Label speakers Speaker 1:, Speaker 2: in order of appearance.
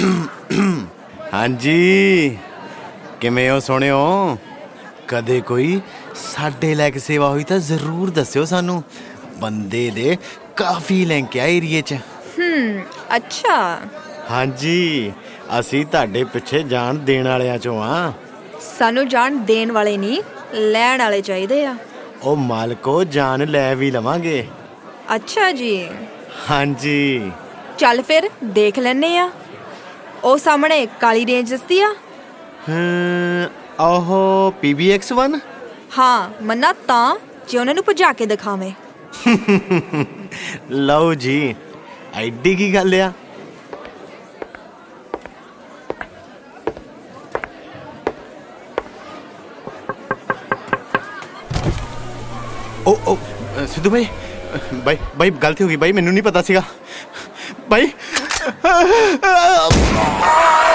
Speaker 1: ਹਾਂਜੀ, ਕਿਵੇਂ ਹੋ ਸੋਹਣਿਓ? ਕਦੇ ਕੋਈ ਸਾਡੇ ਲਾਇਕ ਸੇਵਾ ਹੋਈ ਤਾਂ ਜ਼ਰੂਰ ਦੱਸਿਓ ਸਾਨੂੰ। ਬੰਦੇ ਦੇ ਕਾਫੀ ਲਿੰਕ ਆ ਏਰੀਏ 'ਚ।
Speaker 2: ਅੱਛਾ।
Speaker 1: ਹਾਂਜੀ, ਅਸੀਂ ਤੁਹਾਡੇ ਪਿੱਛੇ ਜਾਨ ਦੇਣ ਵਾਲਿਆਂ 'ਚੋਂ ਆ।
Speaker 2: ਸਾਨੂੰ ਜਾਨ ਦੇਣ ਵਾਲੇ ਨਹੀਂ, ਲੈਣ ਵਾਲੇ ਚਾਹੀਦੇ ਆ।
Speaker 1: ਉਹ ਮਾਲਕੋ, ਜਾਨ ਲੈ ਵੀ ਲਵਾਂਗੇ।
Speaker 2: ਅੱਛਾ ਜੀ।
Speaker 1: ਹਾਂਜੀ,
Speaker 2: ਚੱਲ ਫਿਰ ਦੇਖ ਲੈਨੇ ਆ। ਉਹ ਸਾਹਮਣੇ ਕਾਲੀ ਰੇਂਜ ਦਿਸਦੀ ਆ।
Speaker 1: ਉਹ PBX1?
Speaker 2: ਹਾਂ, ਮੰਨਾ ਤਾਂ ਜੇ ਉਹਨਾਂ ਨੂੰ ਭਜਾ ਕੇ ਦਿਖਾਵੇਂ।
Speaker 1: ਲਓ ਜੀ, ਐਡੀ ਕੀ ਗੱਲ ਆ? ਉਹ ਸਿੱਧੂ ਬਾਈ ਗਲਤੀ ਹੋ ਗਈ ਬਾਈ, ਮੈਨੂੰ ਨਹੀਂ ਪਤਾ ਸੀਗਾ ਬਾਈ।